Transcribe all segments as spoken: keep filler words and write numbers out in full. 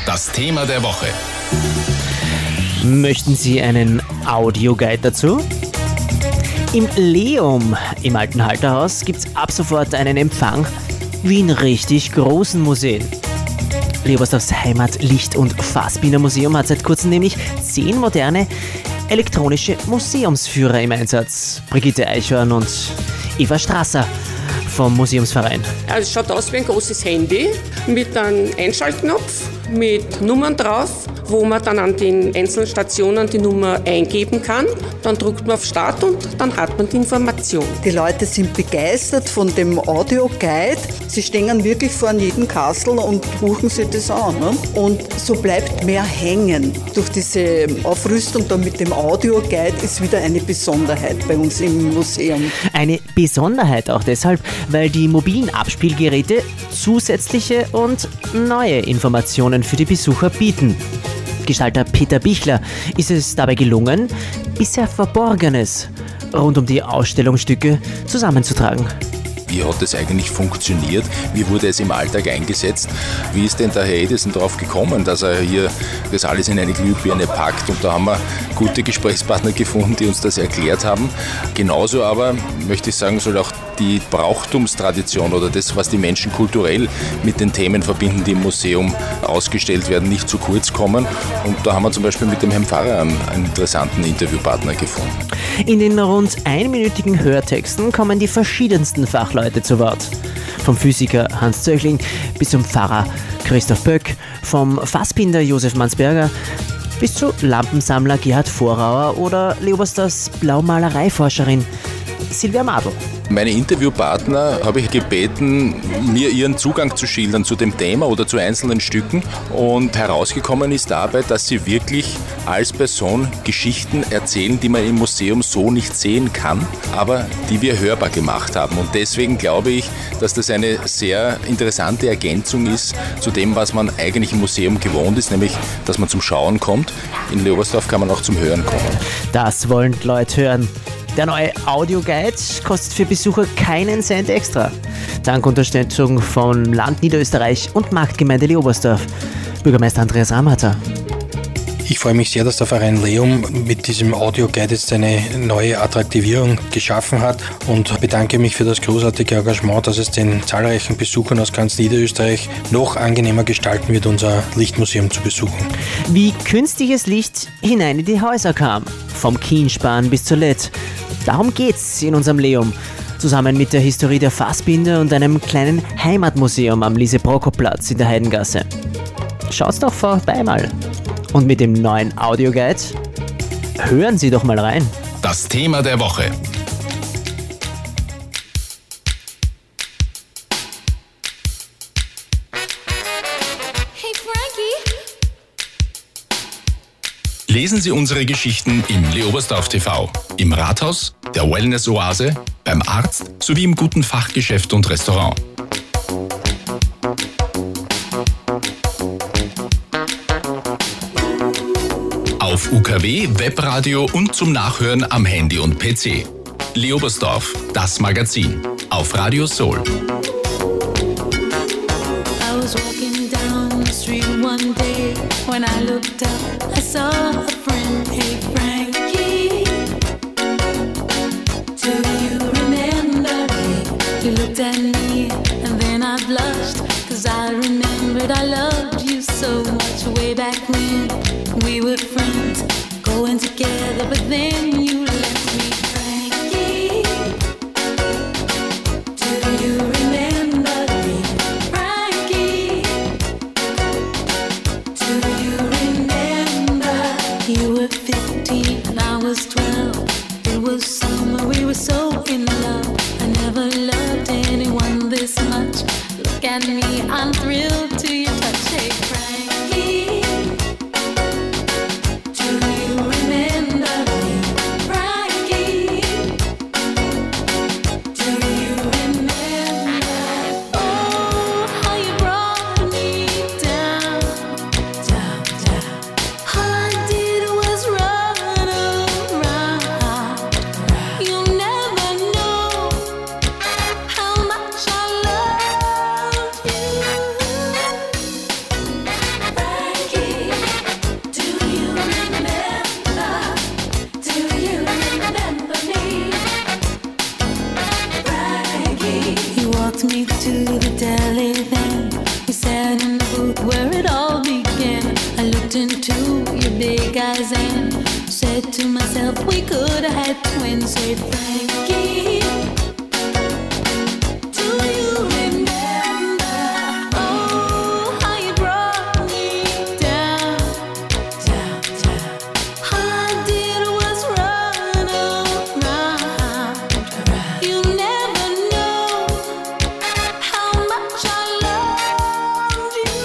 Das Thema der Woche. Möchten Sie einen Audioguide dazu? Im Leum im Alten Halterhaus gibt es ab sofort einen Empfang wie in richtig großen Museen. Leobersdorfs Heimat-, Licht- und Fassbinder-Museum hat seit kurzem nämlich zehn moderne elektronische Museumsführer im Einsatz. Brigitte Eichhorn und Eva Strasser vom Museumsverein. Also es schaut aus wie ein großes Handy mit einem Einschaltknopf, mit Nummern drauf, wo man dann an den einzelnen Stationen die Nummer eingeben kann. Dann drückt man auf Start und dann hat man die Information. Die Leute sind begeistert von dem Audioguide. Sie stehen wirklich vor jedem Kastel und buchen sich das an. Ne? Und so bleibt mehr hängen. Durch diese Aufrüstung da mit dem Audioguide ist wieder eine Besonderheit bei uns im Museum. Eine Besonderheit auch deshalb, weil die mobilen Abspielgeräte zusätzliche und neue Informationen für die Besucher bieten. Gestalter Peter Bichler ist es dabei gelungen, bisher Verborgenes rund um die Ausstellungsstücke zusammenzutragen. Wie hat es eigentlich funktioniert? Wie wurde es im Alltag eingesetzt? Wie ist denn der Herr Edison darauf gekommen, dass er hier das alles in eine Glühbirne packt? Und da haben wir gute Gesprächspartner gefunden, die uns das erklärt haben. Genauso aber, möchte ich sagen, soll auch die Brauchtumstradition oder das, was die Menschen kulturell mit den Themen verbinden, die im Museum ausgestellt werden, nicht zu kurz kommen. Und da haben wir zum Beispiel mit dem Herrn Pfarrer einen, einen interessanten Interviewpartner gefunden. In den rund einminütigen Hörtexten kommen die verschiedensten Fachleute zu Wort. Vom Physiker Hans Zöchling bis zum Pfarrer Christoph Böck, vom Fassbinder Josef Mansberger bis zu Lampensammler Gerhard Vorauer oder Leobersdorfs Blaumalereiforscherin Silvia Madl. Meine Interviewpartner habe ich gebeten, mir ihren Zugang zu schildern zu dem Thema oder zu einzelnen Stücken. Und herausgekommen ist dabei, dass sie wirklich als Person Geschichten erzählen, die man im Museum so nicht sehen kann, aber die wir hörbar gemacht haben. Und deswegen glaube ich, dass das eine sehr interessante Ergänzung ist zu dem, was man eigentlich im Museum gewohnt ist, nämlich, dass man zum Schauen kommt. In Leobersdorf kann man auch zum Hören kommen. Das wollen die Leute hören. Der neue Audioguide kostet für Besucher keinen Cent extra. Dank Unterstützung vom Land Niederösterreich und Marktgemeinde Leobersdorf. Bürgermeister Andreas Ramhatter. Ich freue mich sehr, dass der Verein Leum mit diesem Audioguide jetzt eine neue Attraktivierung geschaffen hat und bedanke mich für das großartige Engagement, dass es den zahlreichen Besuchern aus ganz Niederösterreich noch angenehmer gestalten wird, unser Lichtmuseum zu besuchen. Wie künstliches Licht hinein in die Häuser kam, vom Kienspan bis zur L E D. Darum geht's in unserem Leum. Zusammen mit der Historie der Fassbinder und einem kleinen Heimatmuseum am Lise-Prokop-Platz in der Heidengasse. Schaut's doch vorbei mal. Und mit dem neuen Audioguide hören Sie doch mal rein. Das Thema der Woche. Hey Frankie! Lesen Sie unsere Geschichten im Leobersdorf T V, im Rathaus, der Wellness-Oase, beim Arzt sowie im guten Fachgeschäft und Restaurant. Auf U K W, Webradio und zum Nachhören am Handy und P C. Leobersdorf, das Magazin. Auf Radio Soul. I was walking down the street one day. When I looked up, I saw a friend. Hey Frankie, do you remember me? You looked at me and then I blushed, 'cause I remembered I loved you so much way back when we were friends, going together, but then you left me. Frankie, do you remember me? Frankie, do you remember? You were fifteen and I was twelve. It was summer, we were so in love. I never loved anyone this much. Look at me, I'm thrilled to your touch. Hey Frankie, do you remember me? Frankie, do you remember? Oh, how you brought me down, down, down. All I did was run around. You'll never know how much I love you. booth where it all began. I looked into your big eyes and said to myself, we could have had twins. Said, Frankie, do you remember? Oh, how you brought me down, down, down. All I did was run around. You never know how much I loved you.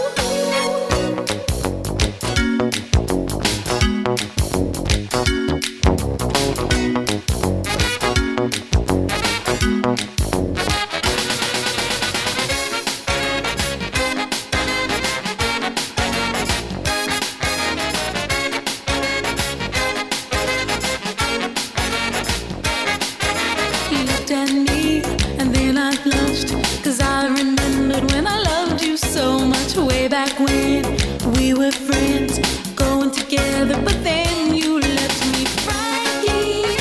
He looked at me and then I blushed, 'cause I remembered when I loved you so much way back when we were friends, going together, but then you left me. Frankie,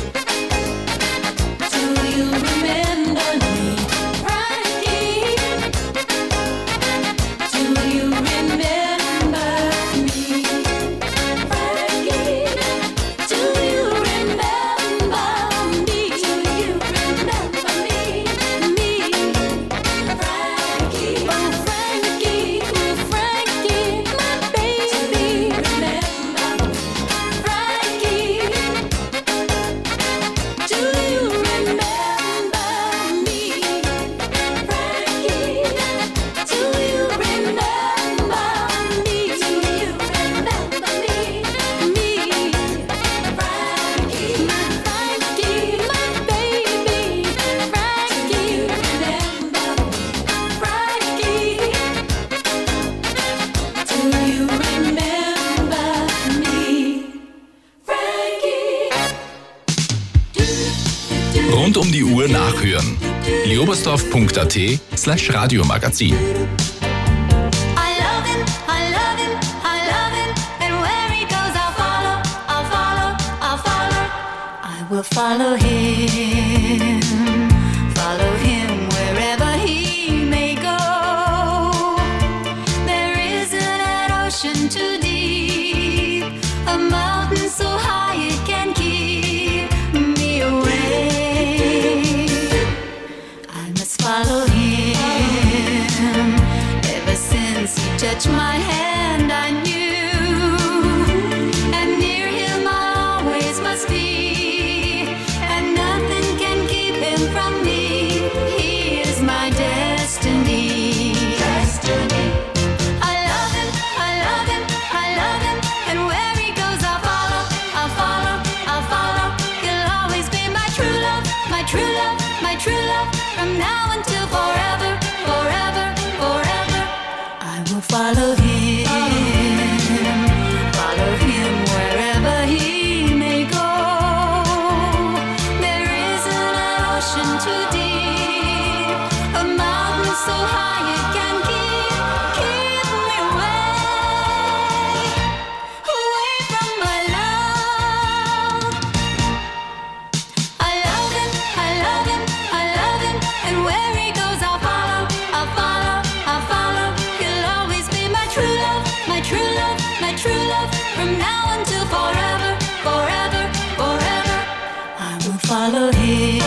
do you remember me? Frankie, do you remember me? Frankie, do you remember me? Do you remember me? Me, Frankie, oh Frankie, oh Frankie, my baby. Remember, Frankie, do you remember me? Frankie, do you remember me? Do you remember me? Me, Frankie, my Frankie, my baby. Frankie, remember, Frankie, do you remember me? Frankie. Rund um die Uhr nachhören. leobersdorf.at slash Radiomagazin. I love him, I love him, I love him, and where he goes I'll follow, I'll follow, I'll follow. I will follow him, follow him wherever he may go. There isn't an ocean too deep, a mountain so high it can keep me away. I must follow him. Ever since he touched my hand, I knew, and near him I always must be, and nothing can keep him from me. He is my destiny. Destiny. I love him, I love him, I love him, and where he goes I'll follow, I'll follow, I'll follow. He'll always be my true love, my true love, my true love, from now until forever, forever, forever. I will follow him, follow him wherever he may go. There isn't an ocean too deep, a mountain so high it can keep, keep me away, away from my love. I love him, I love him, I love him, and where he goes I'll follow, I'll follow, I'll follow. He'll always be my true love, my true love, my true love, from now until forever, forever, forever. I will follow him.